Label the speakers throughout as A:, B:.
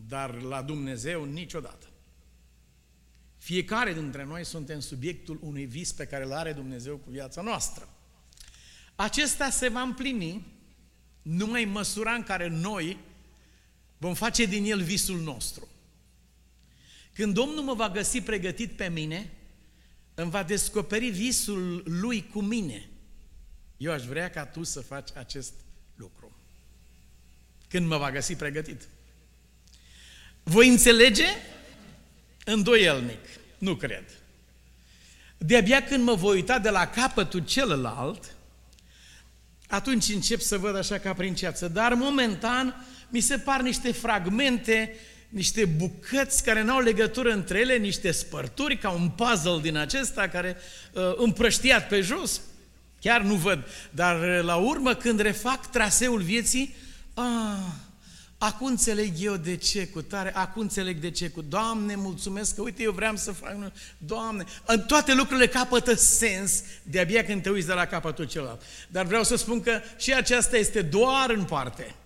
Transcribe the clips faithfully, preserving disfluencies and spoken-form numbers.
A: dar la Dumnezeu niciodată. Fiecare dintre noi suntem subiectul unui vis pe care îl are Dumnezeu cu viața noastră. Acesta se va împlini numai în măsura în care noi vom face din el visul nostru. Când Domnul mă va găsi pregătit pe mine, îmi va descoperi visul Lui cu mine. Eu aș vrea ca tu să faci acest lucru. Când mă va găsi pregătit. Voi înțelege? Îndoielnic. Nu cred. De-abia când mă voi uita de la capătul celălalt, atunci încep să văd așa ca prin ceață. Dar momentan mi se par niște fragmente, niște bucăți care n-au legătură între ele, niște spărturi, ca un puzzle din acesta care uh, împrăștiat pe jos. Chiar nu văd. Dar la urmă, când refac traseul vieții, ah, acum înțeleg eu de ce cu tare, acum înțeleg de ce cu Doamne, mulțumesc că uite, eu vreau să fac, Doamne, toate lucrurile capătă sens de-abia când te uiți de la capătul celălalt. Dar vreau să spun că și aceasta este doar în parte.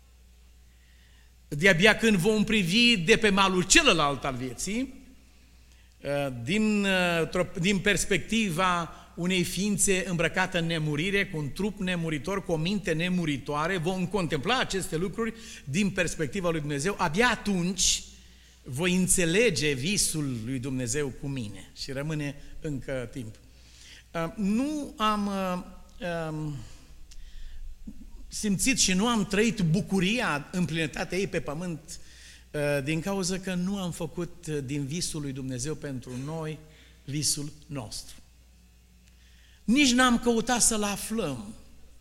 A: De-abia când vom privi de pe malul celălalt al vieții, din, din perspectiva unei ființe îmbrăcate în nemurire, cu un trup nemuritor, cu o minte nemuritoare, vom contempla aceste lucruri din perspectiva lui Dumnezeu, abia atunci voi înțelege visul lui Dumnezeu cu mine și rămâne încă timp. Nu am simțit și nu am trăit bucuria în plinătatea ei pe pământ din cauza că nu am făcut din visul lui Dumnezeu pentru noi visul nostru. Nici n-am căutat să-l aflăm.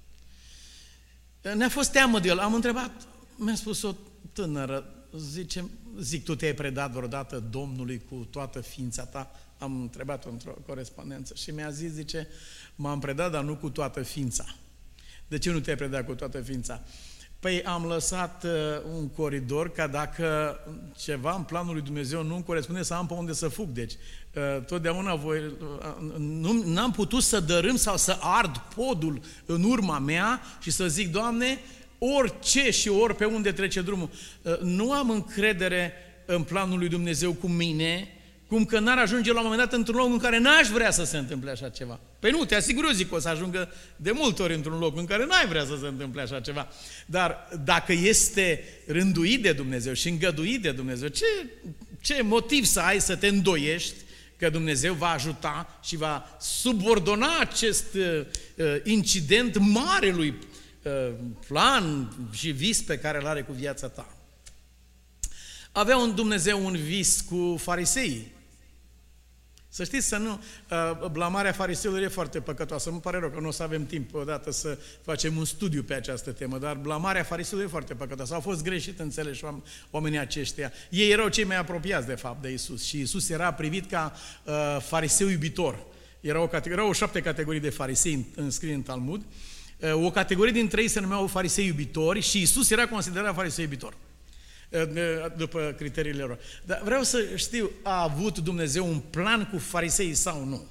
A: Ne-a fost teamă de el. Am întrebat, mi-a spus o tânără, zice, zic, tu te-ai predat vreodată Domnului cu toată ființa ta? Am întrebat-o într-o corespondență și mi-a zis, zice, m-am predat, dar nu cu toată ființa. De ce nu te-ai predat cu toată ființa? Păi am lăsat uh, un coridor ca dacă ceva în planul lui Dumnezeu nu-mi corespunde să am pe unde să fug. Deci, uh, totdeauna voi, uh, nu, n-am putut să dărâm sau să ard podul în urma mea și să zic, Doamne, orice și ori pe unde trece drumul. Uh, nu am încredere în planul lui Dumnezeu cu mine, cum că n-ar ajunge la un moment dat într-un loc în care n-aș vrea să se întâmple așa ceva. Păi nu, te asigur eu, zic că o să ajungă de multe ori într-un loc în care n-ai vrea să se întâmple așa ceva. Dar dacă este rânduit de Dumnezeu și îngăduit de Dumnezeu, ce, ce motiv să ai să te îndoiești că Dumnezeu va ajuta și va subordona acest uh, incident marelui uh, plan și vis pe care îl are cu viața ta? Avea un Dumnezeu un vis cu fariseii. Să știți să nu, blamarea fariseilor e foarte păcătoasă. Îmi pare rău că nu o să avem timp odată să facem un studiu pe această temă, dar blamarea fariseilor e foarte păcătoasă. Au fost greșit înțeleși oamenii aceștia. Ei erau cei mai apropiați de fapt de Iisus și Iisus era privit ca uh, fariseu iubitor. Erau, erau șapte categorii de farisei înscrie în Talmud. Uh, o categorie dintre ei se numeau farisei iubitori și Iisus era considerat fariseu iubitor după criteriile lor. Dar vreau să știu, a avut Dumnezeu un plan cu fariseii sau nu?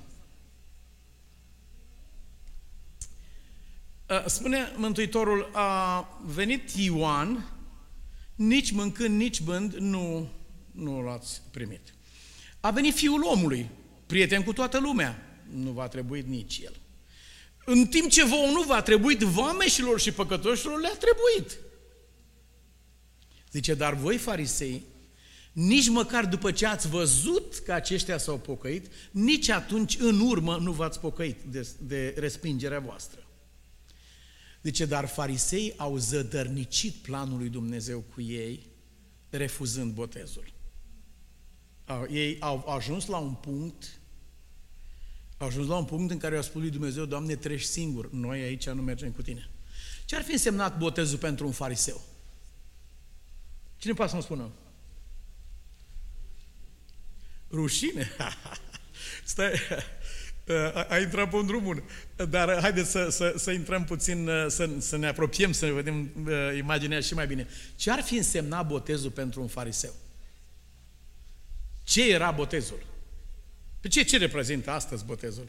A: Spune Mântuitorul, a venit Ioan, nici mâncând, nici bând, nu, nu l-ați primit. A venit Fiul omului, prieten cu toată lumea, nu v-a trebuit nici el. În timp ce vouă nu v-a trebuit, vameșilor și păcătoșilor le-a trebuit. Zice, dar voi, farisei, nici măcar după ce ați văzut că aceștia s-au pocăit, nici atunci în urmă nu v-ați pocăit de, de respingerea voastră. Zice, dar farisei au zădărnicit planul lui Dumnezeu cu ei, refuzând botezul. Ei au ajuns la un punct, au ajuns la un punct în care au spus lui Dumnezeu, Doamne, treci singur, noi aici nu mergem cu tine. Ce ar fi însemnat botezul pentru un fariseu? Cine poate să-mi spună? Rușine? Stai, ai intrat pe un drum bun. Dar haideți să, să, să intrăm puțin, să, să ne apropiem, să ne vedem imaginea și mai bine. Ce ar fi însemnat botezul pentru un fariseu? Ce era botezul? Pe ce, ce reprezintă astăzi botezul?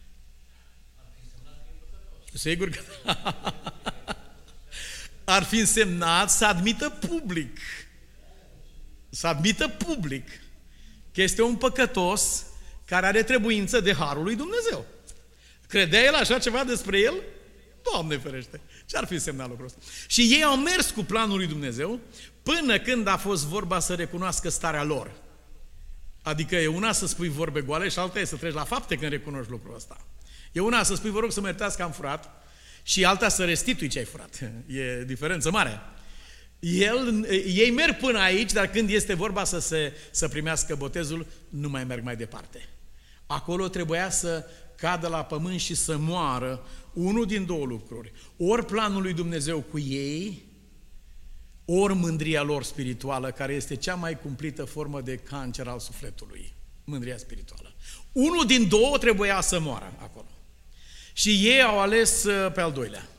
A: Sigur că ar fi însemnat să admită public să admită public că este un păcătos care are trebuință de harul lui Dumnezeu. Credea el așa ceva despre el? Doamne ferește! Ce-ar fi semnat lucrul ăsta? Și ei au mers cu planul lui Dumnezeu până când a fost vorba să recunoască starea lor. Adică e una să spui vorbe goale și alta e să treci la fapte când recunoști lucrul ăsta. E una să spui, vă rog să mă iertați că am furat, și alta să restitui ce ai furat. E diferență mare. El, ei merg până aici, dar când este vorba să, se, să primească botezul, nu mai merg mai departe. Acolo trebuia să cadă la pământ și să moară unul din două lucruri. Ori planul lui Dumnezeu cu ei, ori mândria lor spirituală, care este cea mai cumplită formă de cancer al sufletului. Mândria spirituală. Unul din două trebuia să moară acolo. Și ei au ales pe al doilea.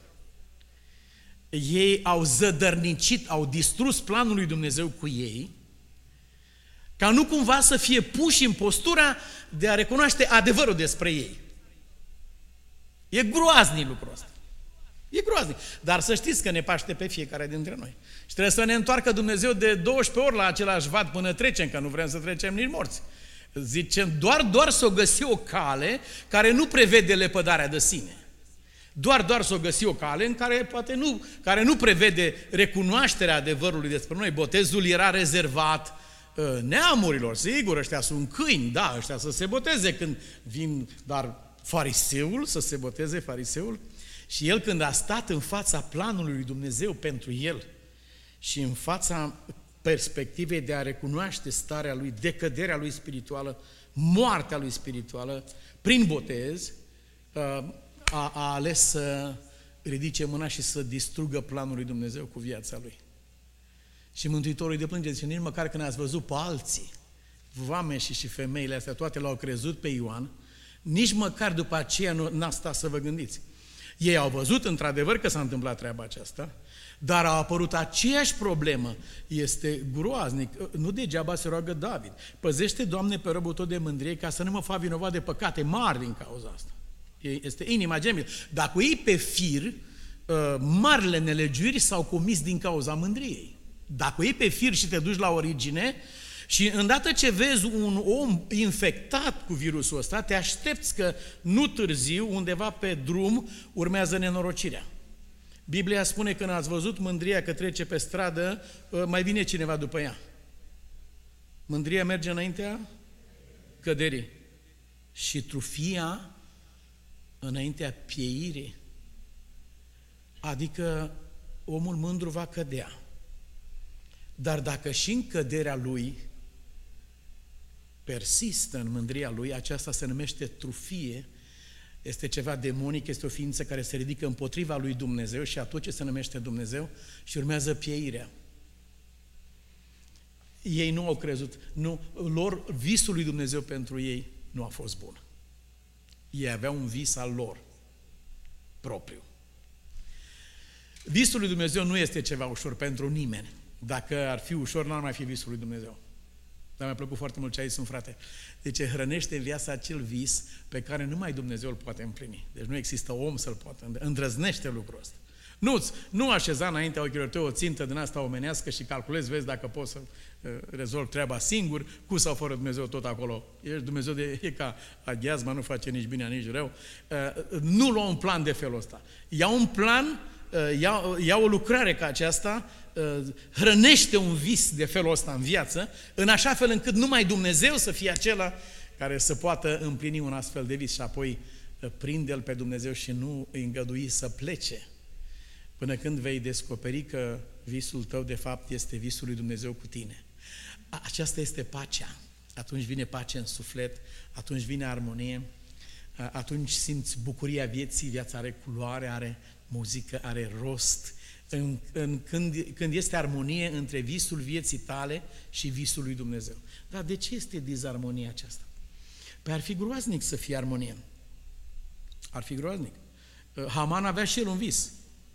A: Ei au zădărnicit, au distrus planul lui Dumnezeu cu ei, ca nu cumva să fie puși în postura de a recunoaște adevărul despre ei. E groaznic lucrul ăsta. E groaznic. Dar să știți că ne paște pe fiecare dintre noi. Și trebuie să ne întoarcă Dumnezeu de douăsprezece ori la același vat până trecem, că nu vrem să trecem nici morți. Zicem, doar, doar să o găsi o cale care nu prevede lepădarea de sine. Doar, doar să o găsi o cale în care poate nu, care nu prevede recunoașterea adevărului despre noi. Botezul era rezervat uh, neamurilor, sigur, ăștia sunt câini, da, ăștia să se boteze când vin, dar fariseul, să se boteze fariseul, și el când a stat în fața planului lui Dumnezeu pentru el și în fața perspectivei de a recunoaște starea lui, decăderea lui spirituală, moartea lui spirituală, prin botez, a, a ales să ridice mâna și să distrugă planul lui Dumnezeu cu viața lui. Și Mântuitorul îi deplânge, zice, nici măcar când ați văzut pe alții, vameșii și femeile astea, toate l-au crezut pe Ioan, nici măcar după aceea nu n-a stat să vă gândiți. Ei au văzut într-adevăr că s-a întâmplat treaba aceasta, dar a apărut aceeași problemă. Este groaznic. Nu degeaba se roagă David. Păzește, Doamne, pe robul tău de mândrie ca să nu mă fac vinovat de păcate mari din cauza asta. Este inimaginabil. Dacă iei pe fir, marile nelegiuiri s-au comis din cauza mândriei. Dacă iei pe fir și te duci la origine, și îndată ce vezi un om infectat cu virusul ăsta, te aștepți că nu târziu, undeva pe drum, urmează nenorocirea. Biblia spune că când ați văzut mândria că trece pe stradă, mai vine cineva după ea. Mândria merge înaintea căderii. Și trufia înaintea pieirii. Adică omul mândru va cădea. Dar dacă și în căderea lui persistă în mândria lui, aceasta se numește trufie, este ceva demonic, este o ființă care se ridică împotriva lui Dumnezeu și atunci se numește Dumnezeu și urmează pieirea. Ei nu au crezut, nu, lor, visul lui Dumnezeu pentru ei nu a fost bun. Ei aveau un vis al lor, propriu. Visul lui Dumnezeu nu este ceva ușor pentru nimeni. Dacă ar fi ușor, n-ar mai fi visul lui Dumnezeu. Dar mi-a plăcut foarte mult ce ai zis, frate. Deci hrănește în viața acel vis pe care numai Dumnezeu îl poate împlini. Deci nu există om să-l poată. Îndrăznește lucrul ăsta. Nu-ți, nu așeza înaintea ochilor tău o țintă din asta omenească și calculezi, vezi dacă poți să uh, rezolvi treaba singur, cu sau fără Dumnezeu tot acolo. Ești Dumnezeu de e ca aghiazma, nu face nici bine, nici rău. Uh, nu lua un plan de felul ăsta. Ia un plan, uh, ia, ia o lucrare ca aceasta, hrănește un vis de felul ăsta în viață, în așa fel încât numai Dumnezeu să fie acela care să poată împlini un astfel de vis și apoi prinde-L pe Dumnezeu și nu îi îngădui să plece până când vei descoperi că visul tău de fapt este visul lui Dumnezeu cu tine. Aceasta este pacea. Atunci vine pace în suflet, atunci vine armonie, atunci simți bucuria vieții, viața are culoare, are muzică, are rost. În, în, când, când este armonie între visul vieții tale și visul lui Dumnezeu. Dar de ce este dizarmonia aceasta? Păi ar fi groaznic să fie armonie. Ar fi groaznic. Haman avea și el un vis.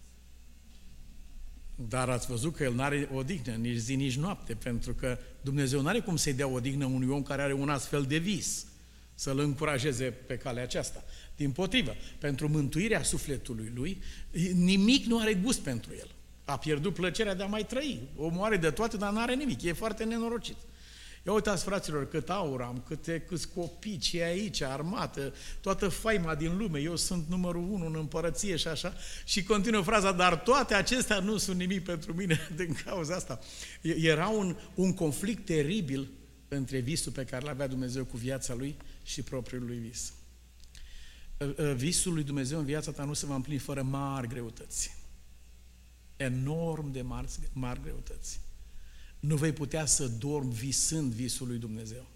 A: Dar ați văzut că el n-are odihnă, nici zi, nici noapte, pentru că Dumnezeu n-are cum să-i dea odihnă unui om care are un astfel de vis, să-l încurajeze pe calea aceasta. Dimpotrivă, pentru mântuirea sufletului lui, nimic nu are gust pentru el. A pierdut plăcerea de a mai trăi. Omul are de toate, dar n-are nimic. E foarte nenorocit. Ia uitați, fraților, cât aur am, câte, câți copii, ce e aici, armată, toată faima din lume, eu sunt numărul unu în împărăție și așa. Și continuă fraza, dar toate acestea nu sunt nimic pentru mine din cauza asta. Era un, un conflict teribil între visul pe care l-avea Dumnezeu cu viața lui și propriul lui vis. Visul lui Dumnezeu în viața ta nu se va împlini fără mari greutăți. Enorm de mari, mari greutăți. Nu vei putea să dormi visând visul lui Dumnezeu.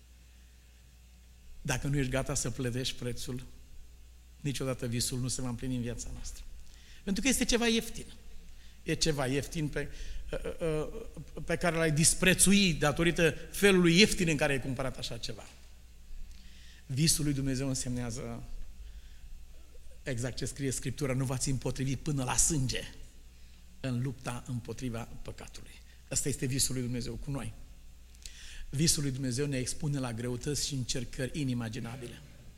A: Dacă nu ești gata să plătești prețul, niciodată visul nu se va împlini în viața noastră. Pentru că este ceva ieftin. E ceva ieftin pe, pe care l-ai disprețui datorită felului ieftin în care ai cumpărat așa ceva. Visul lui Dumnezeu însemnează exact ce scrie Scriptura, nu v-ați împotrivit până la sânge în lupta împotriva păcatului. Asta este visul lui Dumnezeu cu noi. Visul lui Dumnezeu ne expune la greutăți și încercări inimaginabile.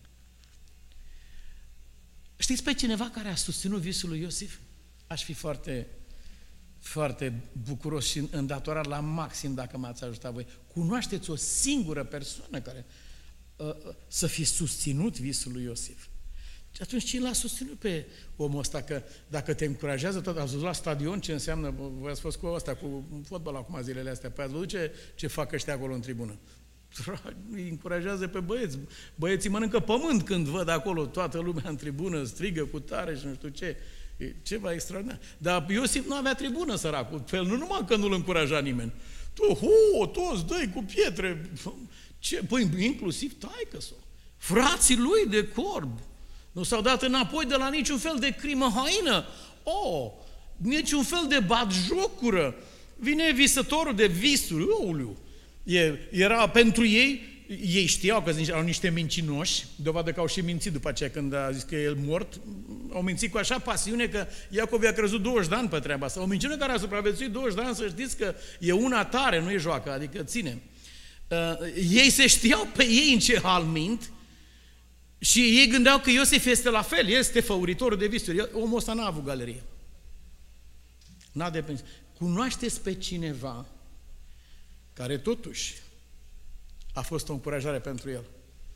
A: Știți pe cineva care a susținut visul lui Iosif? Aș fi foarte, foarte bucuros și îndatorat la maxim dacă m-ați ajutat voi. Cunoașteți o singură persoană care uh, să fi susținut visul lui Iosif? Și atunci cine l-a susținut pe omul ăsta? Că dacă te încurajează tot, ați văzut la stadion ce înseamnă, voi ați fost cu ăsta, cu fotbal acum zilele astea, păi ați văzut ce, ce fac ăștia acolo în tribună? Îi încurajează pe băieți. Băieții mănâncă pământ când văd acolo toată lumea în tribună, strigă cu tare și nu știu ce. E ceva extraordinar. Dar Iosif nu avea tribună, săracul. Fel, nu numai că nu-l încuraja nimeni. Tu, hu, toți dai cu pietre. Ce? Păi inclusiv taică-s-o. Frații lui de corb. Nu s-au dat înapoi de la niciun fel de crimă haină. Oh, niciun fel de batjocură. Vine visătorul de visuri. Ouliu. E, era pentru ei, ei știau că erau niște mincinoși, dovadă că au și mințit după aceea când a zis că e el mort, au mințit cu așa pasiune că Iacov i-a crezut douăzeci de ani pe treaba asta. O minciună care a supraviețuit douăzeci de ani, să știți că e una tare, nu e joacă, adică ține. Uh, ei se știau pe ei în ce hal mint și ei gândeau că Iosif este la fel, este făuritorul de visuri. Omul ăsta n-a avut galerie. N-a depins. Cunoașteți pe cineva care totuși a fost o încurajare pentru el.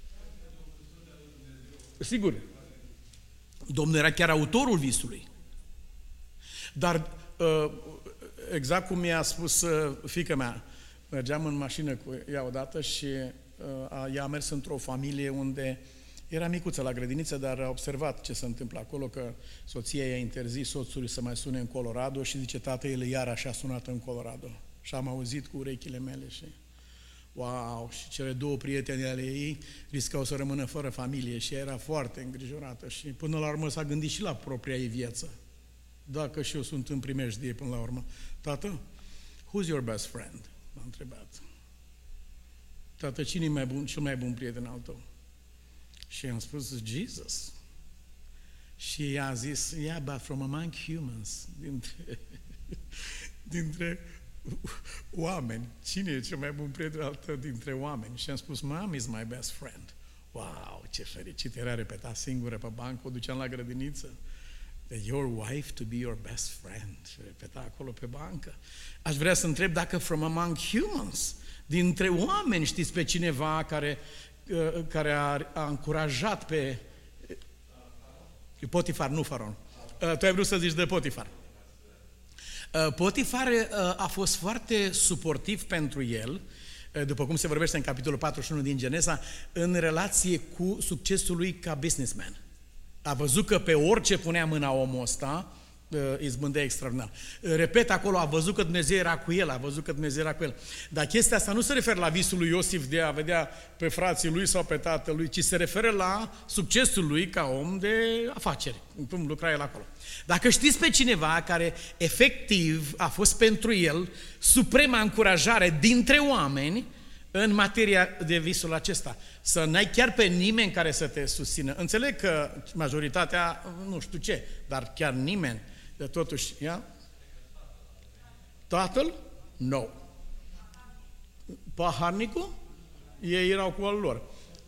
A: Sigur, Domnul era chiar autorul visului. Dar, exact cum mi-a spus fiica mea, mergeam în mașină cu ea odată și ea a mers într-o familie unde era micuță la grădiniță, dar a observat ce se întâmplă acolo, că soția i-a interzis soțului să mai sune în Colorado și zice, tată, el iar așa sunat în Colorado. Și am auzit cu urechile mele și wow, și cele două prietene ale ei riscau să rămână fără familie și ea era foarte îngrijorată și până la urmă s-a gândit și la propria ei viață. Dacă și eu sunt în primejdie până la urmă. Tată, who's your best friend? M-a întrebat. Tată, cine e mai bun, cel mai bun prieten al tău? Și am spus, Jesus. Și ea a zis, yeah, but from among humans. Dintre, dintre oameni. Cine e cel mai bun prieten al tău dintre oameni? Și am spus, Mom is my best friend. Wow, ce fericit era, repeta singură pe bancă, o duceam la grădiniță. Your wife to be your best friend. Și repeta acolo pe bancă. Aș vrea să întreb dacă from among humans, dintre oameni știți pe cineva care, care a, a încurajat pe Potifar, nu Faraon. Tu ai vrut să zici de Potifar. Potifar a fost foarte suportiv pentru el, după cum se vorbește în capitolul patruzeci și unu din Geneza, în relație cu succesul lui ca businessman. A văzut că pe orice punea mâna omul ăsta, izbândea extraordinar. Repet, acolo a văzut că Dumnezeu era cu el, a văzut că Dumnezeu era cu el. Dar chestia asta nu se referă la visul lui Iosif de a vedea pe frații lui sau pe tatălui, ci se referă la succesul lui ca om de afaceri, cum lucra el acolo. Dacă știți pe cineva care efectiv a fost pentru el suprema încurajare dintre oameni în materia de visul acesta, să n-ai chiar pe nimeni care să te susțină. Înțeleg că majoritatea, nu știu ce, dar chiar nimeni, de totuși, ia? Tatăl? No. Paharnicul? Ei erau cu al lor.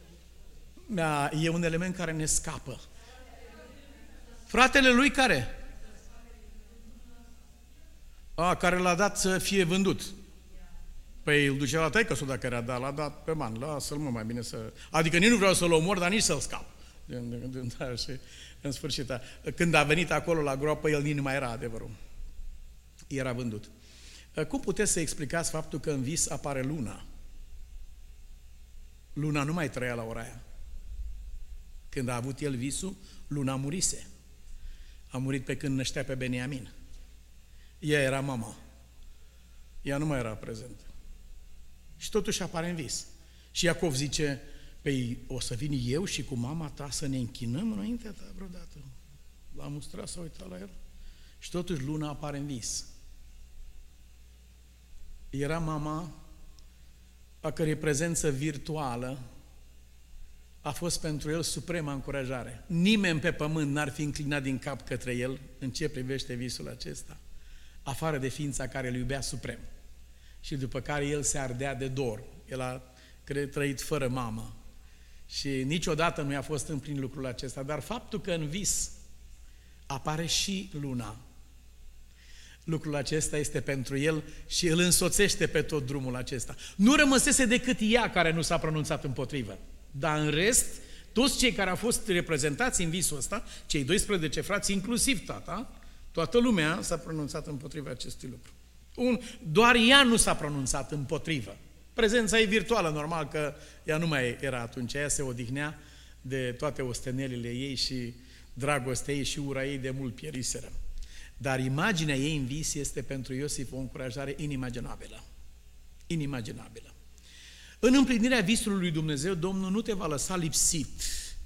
A: E un element care ne scapă. Fratele lui care? A, care l-a dat să fie vândut. Păi îl ducea la taică-su dacă era, dar l-a dat pe man. Lasă-l mă, mai bine să... Adică nici nu vreau să-l omor, dar nici să-l scap. Da, și în sfârșit, când a venit acolo la groapă, el nici nu mai era adevărul. Era vândut. Cum puteți să explicați faptul că în vis apare luna? Luna nu mai trăia la ora aia. Când a avut el visul, luna murise. A murit pe când năștea pe Beniamin. Ea era mama. Ea nu mai era prezentă. Și totuși apare în vis. Și Iacov zice, păi o să vin eu și cu mama ta să ne închinăm înaintea ta vreodată. L-a mustrat, s-a uitat la el. Și totuși luna apare în vis. Era mama a cărei prezență virtuală a fost pentru el suprema încurajare. Nimeni pe pământ n-ar fi înclinat din cap către el în ce privește visul acesta, afară de ființa care îl iubea suprem și după care el se ardea de dor. El a cred, trăit fără mamă și niciodată nu i-a fost împlinit lucrul acesta, dar faptul că în vis apare și luna, lucrul acesta este pentru el și îl însoțește pe tot drumul acesta. Nu rămăsese decât ea care nu s-a pronunțat împotrivă. Dar în rest, toți cei care au fost reprezentați în visul ăsta, cei doisprezece frați, inclusiv tata, toată lumea s-a pronunțat împotriva acestui lucru. Un, doar ea nu s-a pronunțat împotrivă. Prezența e virtuală, normal că ea nu mai era atunci, ea se odihnea de toate ostenelile ei și dragostea ei și ura ei de mult pieriseră. Dar imaginea ei în vis este pentru Iosif o încurajare inimaginabilă. Inimaginabilă. În împlinirea visului lui Dumnezeu, Domnul nu te va lăsa lipsit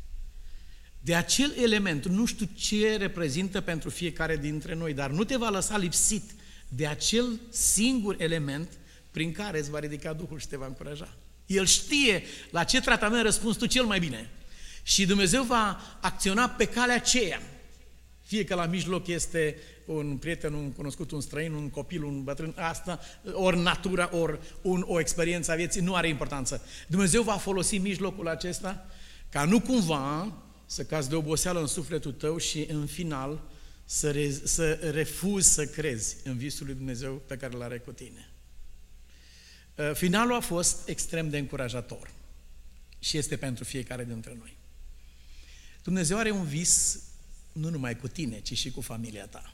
A: de acel element, nu știu ce reprezintă pentru fiecare dintre noi, dar nu te va lăsa lipsit de acel singur element prin care îți va ridica Duhul și te va încuraja. El știe la ce tratament răspunzi tu cel mai bine. Și Dumnezeu va acționa pe calea aceea. Fie că la mijloc este un prieten, un cunoscut, un străin, un copil, un bătrân, asta, ori natura, ori un, o experiență a vieții, nu are importanță. Dumnezeu va folosi mijlocul acesta ca nu cumva să cazi de oboseală în sufletul tău și în final să, re, să refuzi să crezi în visul lui Dumnezeu pe care îl are cu tine. Finalul a fost extrem de încurajator și este pentru fiecare dintre noi. Dumnezeu are un vis nu numai cu tine, ci și cu familia ta.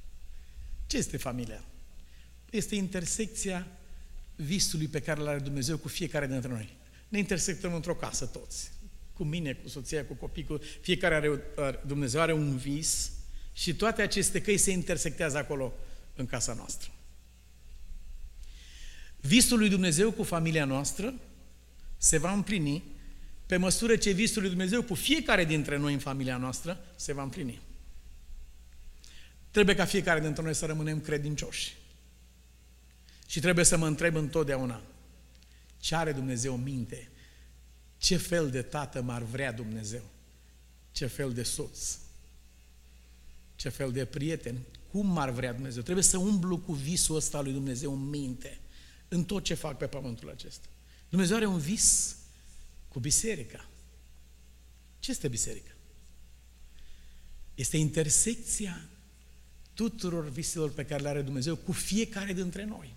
A: Ce este familia? Este intersecția visului pe care îl are Dumnezeu cu fiecare dintre noi. Ne intersectăm într-o casă toți. Cu mine, cu soția, cu copii, cu fiecare are, Dumnezeu are un vis și toate aceste căi se intersectează acolo în casa noastră. Visul lui Dumnezeu cu familia noastră se va împlini pe măsură ce visul lui Dumnezeu cu fiecare dintre noi în familia noastră se va împlini. Trebuie ca fiecare dintre noi să rămânem credincioși. Și trebuie să mă întreb întotdeauna, ce are Dumnezeu în minte? Ce fel de tată m-ar vrea Dumnezeu? Ce fel de soț? Ce fel de prieten? Cum m-ar vrea Dumnezeu? Trebuie să umblu cu visul ăsta lui Dumnezeu în minte, în tot ce fac pe pământul acesta. Dumnezeu are un vis cu biserica. Ce este biserica? Este intersecția tuturor viselor pe care le are Dumnezeu cu fiecare dintre noi.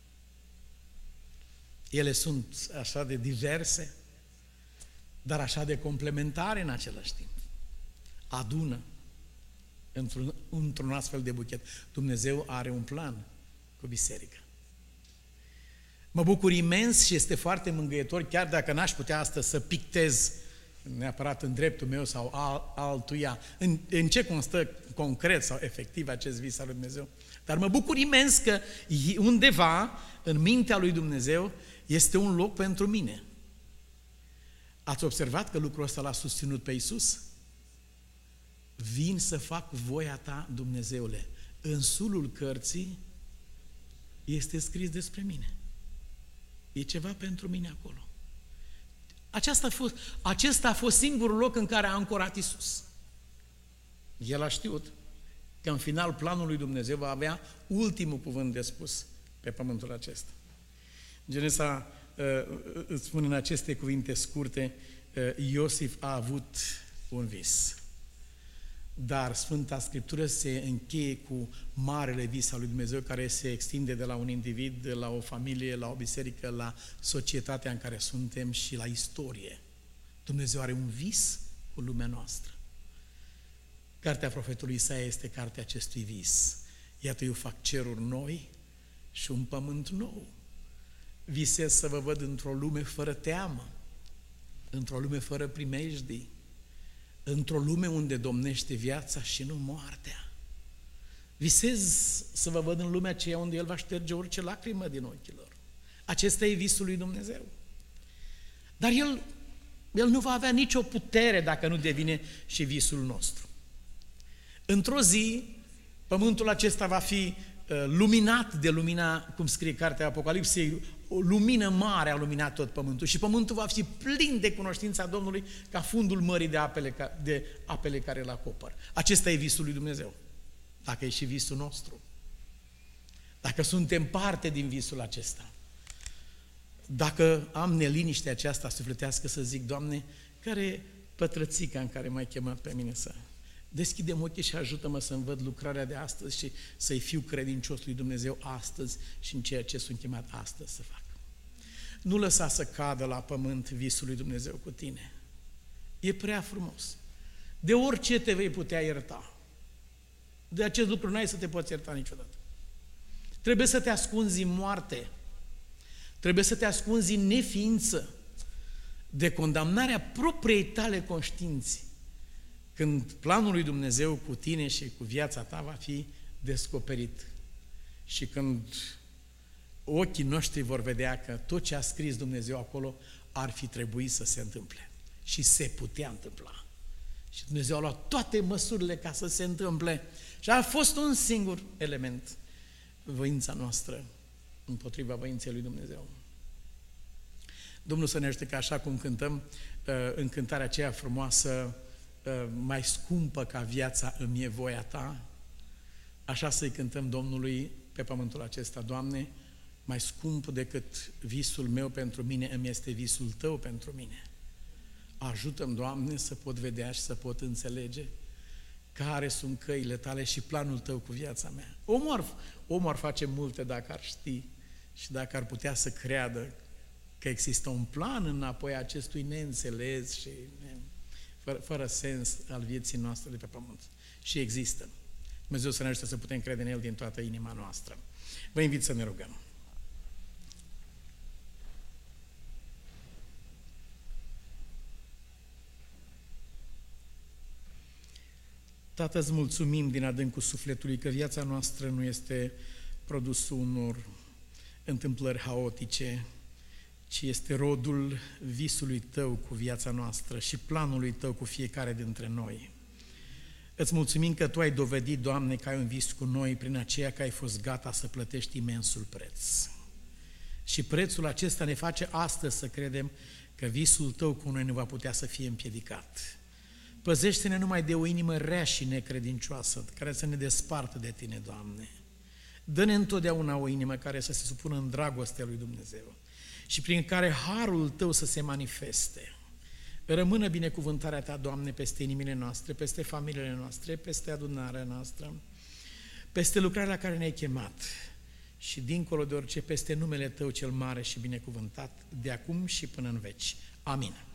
A: Ele sunt așa de diverse, dar așa de complementare în același timp. Adună într-un, într-un astfel de buchet. Dumnezeu are un plan cu biserica. Mă bucur imens și este foarte mângâietor, chiar dacă n-aș putea astăzi să pictez neapărat în dreptul meu sau al, altuia, în, în ce constă concret sau efectiv acest vis al lui Dumnezeu. Dar mă bucur imens că undeva în mintea lui Dumnezeu este un loc pentru mine. Ați observat că lucrul ăsta l-a susținut pe Iisus? Vin să fac voia ta, Dumnezeule. În sulul cărții este scris despre mine. E ceva pentru mine acolo. Aceasta a fost, acesta a fost singurul loc în care a ancorat Iisus. El a știut că în final planul lui Dumnezeu va avea ultimul cuvânt de spus pe pământul acesta. Genesa îți spun în aceste cuvinte scurte, Iosif a avut un vis. dar Sfânta Scriptură se încheie cu marele vis al lui Dumnezeu care se extinde de la un individ, la o familie, la o biserică, la societatea în care suntem și la istorie. Dumnezeu are un vis cu lumea noastră. Cartea profetului Isaia este cartea acestui vis. Iată, eu fac ceruri noi și un pământ nou. Visez să vă văd într-o lume fără teamă, într-o lume fără primejdii, într-o lume unde domnește viața și nu moartea. Visez să vă văd în lumea aceea unde El va șterge orice lacrimă din ochii lor. Acesta e visul lui Dumnezeu. Dar El, El nu va avea nicio putere dacă nu devine și visul nostru. Într-o zi, pământul acesta va fi uh, luminat de lumina, cum scrie cartea Apocalipsei, o lumină mare a luminat tot pământul și pământul va fi plin de cunoștința Domnului ca fundul mării de apele, de apele care îl acopăr. Acesta e visul lui Dumnezeu. Dacă e și visul nostru. Dacă suntem parte din visul acesta. Dacă am neliniștea aceasta sufletească să zic, Doamne, care e pătrățica în care m-ai chemat pe mine să... Deschide-mi ochii și ajută-mă să-mi văd lucrarea de astăzi și să-i fiu credincios lui Dumnezeu astăzi și în ceea ce sunt chemat astăzi să fac. Nu lăsa să cadă la pământ visul lui Dumnezeu cu tine. E prea frumos. De orice te vei putea ierta. De acest lucru n-ai să te poți ierta niciodată. Trebuie să te ascunzi în moarte. Trebuie să te ascunzi în neființă de condamnarea propriei tale conștiinți. Când planul lui Dumnezeu cu tine și cu viața ta va fi descoperit și când ochii noștri vor vedea că tot ce a scris Dumnezeu acolo ar fi trebuit să se întâmple și se putea întâmpla. Și Dumnezeu a luat toate măsurile ca să se întâmple și a fost un singur element, voința noastră împotriva voinței lui Dumnezeu. Domnul să ne ajute că așa cum cântăm în cântarea aceea frumoasă, mai scumpă ca viața îmi e voia ta, așa să-i cântăm Domnului pe pământul acesta, Doamne, mai scump decât visul meu pentru mine îmi este visul tău pentru mine. Ajută-mi, Doamne, să pot vedea și să pot înțelege care sunt căile tale și planul tău cu viața mea. Omul ar, omul ar face multe dacă ar ști și dacă ar putea să creadă că există un plan înapoi acestui neînțeles și fără, fără sens al vieții noastre de pe pământ. Și există. Dumnezeu să ne ajute să putem crede în El din toată inima noastră. Vă invit să ne rugăm. Tată, îți mulțumim din adâncul sufletului că viața noastră nu este produsul unor întâmplări haotice, ci este rodul visului Tău cu viața noastră și planului Tău cu fiecare dintre noi. Îți mulțumim că Tu ai dovedit, Doamne, că ai un vis cu noi prin aceea că ai fost gata să plătești imensul preț. Și prețul acesta ne face astăzi să credem că visul Tău cu noi nu va putea să fie împiedicat. Păzește-ne numai de o inimă rea și necredincioasă, care să ne despartă de Tine, Doamne. Dă-ne întotdeauna o inimă care să se supună în dragostea lui Dumnezeu și prin care harul Tău să se manifeste. Rămână binecuvântarea Ta, Doamne, peste inimile noastre, peste familiile noastre, peste adunarea noastră, peste lucrarea la care ne-ai chemat și dincolo de orice, peste numele Tău cel mare și binecuvântat, de acum și până în veci. Amin.